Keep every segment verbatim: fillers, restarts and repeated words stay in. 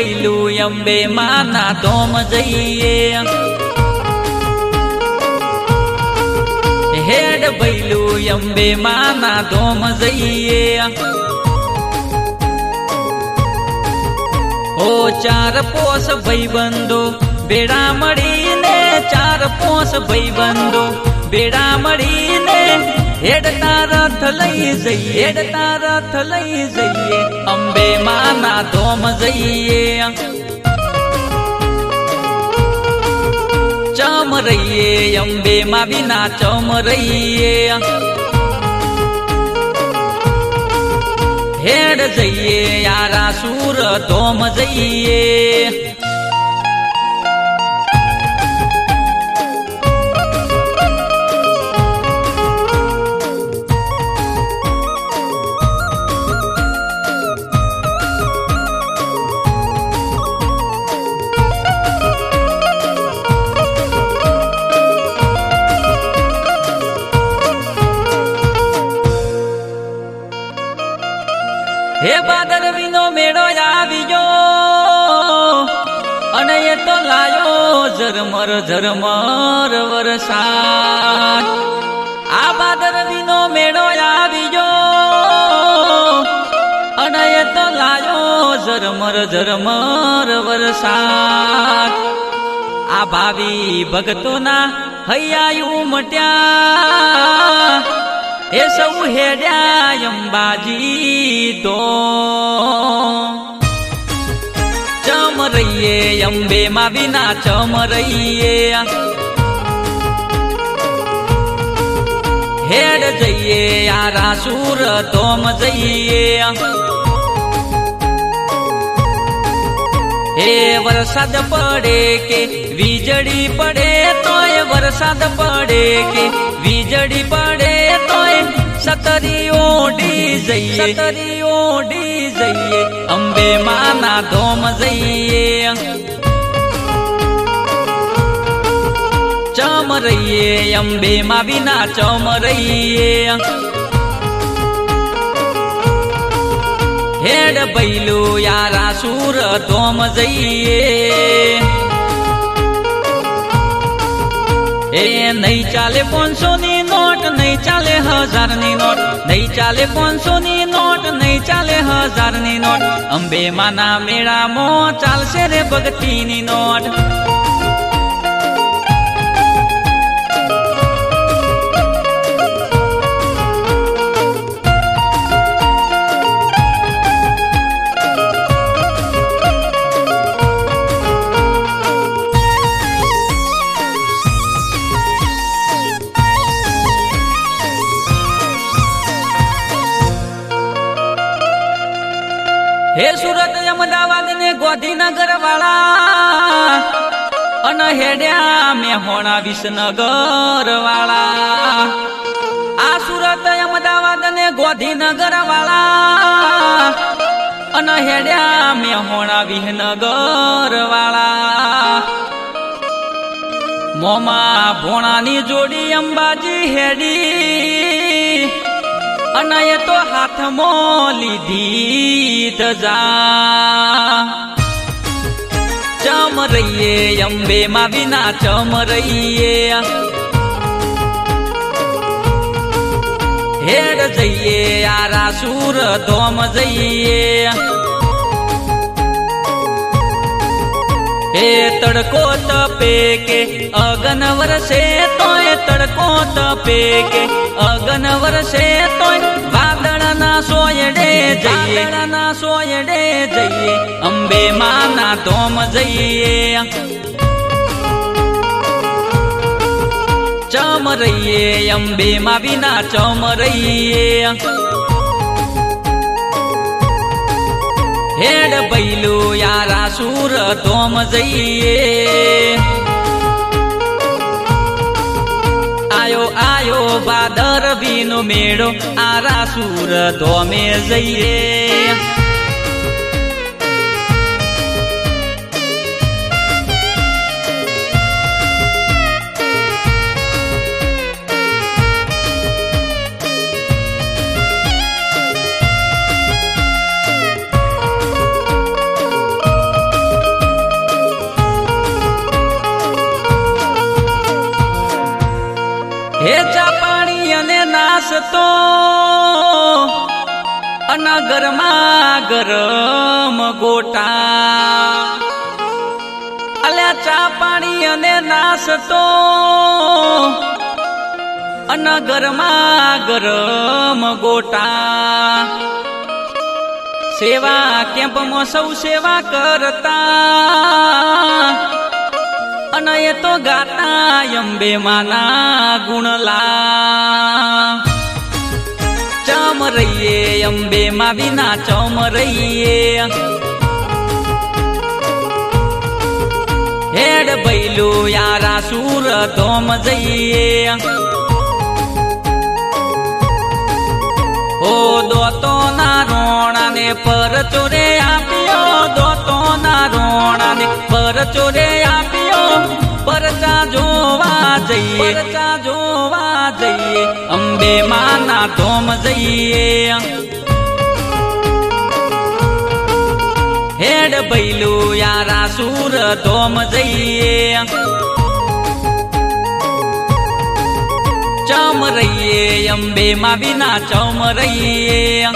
बैलू अंबे माना धोम जइए हेड बैलू अंबे माना धोम जइए ओ चार पोस भाईबंधो बेड़ा मळीने चार पोस भाईबंधो बेड़ा मळीने हेडता रथ लई जइए हेडता रथ लई जइए अंबे माना धोम जइए चम रहिए अंबे मां बिना चम रहिए हेड जइए यारा सूर धोम जइए हे बादल विनो मेड़ो आवियो अने ये तो लायो झरमर झरमर वरसाद आ बादल विनो मेड़ो आवियो अने ये तो लायो झरमर झरमर वरसाद आ भावी भगतो ना हૈયાયું મટ્યા ए सौ हेड्या अंबाजी तो चम रहिए अंबे मां बिना चम रहिए हेड जइए यारा सूर धोम जइए हे वरसाद पड़े के वीजड़ी पड़े तो वरसाद पड़े के वीजड़ी पड़े तो सतरी ओडी जइए सतरी ओडी जइए अंबे माना धोम जइए चम रहिए अंबे मां बिना चम रहिए हेड बैलू यारा सूर धोम जइए ए नहीं चाले पांचसौ नी नोट नहीं चाले हजार नी नोट नहीं चाले पांचसौ नी नोट नहीं चाले हजार नी नोट अंबे माना मेड़ा मो चालशे रे भगती नी नोट हे सूरत अहमदाबाद ने गांधीनगर वाला अन हेड्या में होना विसनगर वाला आ सूरत अहमदाबाद ने गांधीनगर वाला अन हेड्या में होना विसनगर वाला मोमा भोणानी जोड़ी अंबाजी हेडी अने ये तो हाथ मोली दी जा चम रहिए अंबे मां बिना चम रहिए हेड जइए यारा सूर धोम जइए हे तड़को तपे के अगन वरसे तो तड़को तपे के अगन वरसे तो वादळ ना सोयडे जइए ना सोयडे जइए अंबे माना धोम जइए चम रहिए अंबे मां बिना चम रहिए हेड बैलू यारा सूर धोम जइए आयो आयो बादर बीनो मेड़ो आरा सूर धोमे जइए હે ચા પાણી અને નાસ્તો અને ગરમા ગરમ ગોટા અલ્યા ચા પાણી અને નાસ્તો અને ગરમા ગરમ ગોટા સેવા કેમ્પમાં સૌ સેવા કરતા અને એ તો ગાતા અંબે માના ગુણલા ચમ રહીએ અંબે માં વિના ચમ રહીએ હેડ ભૈલું યારા સુર ધોમ જઈએ ઓ દોતો ના રોણા ને પર ચોરે આપ્યો દોતો ના રોણા ને પર ચોરે આપ્યો પરચા જોવા જઈએ પરચા જોવા જઈએ અંબે માના ધોમ જઈએ હેડ ભૈલું યારા સુર ધોમ જઈએ ચમ રહીએ અંબે માં વિના ચમ રહીએ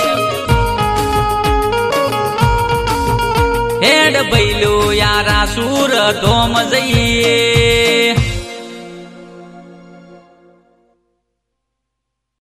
હેડ ભૈલું યારા સુર ધોમ જઈએ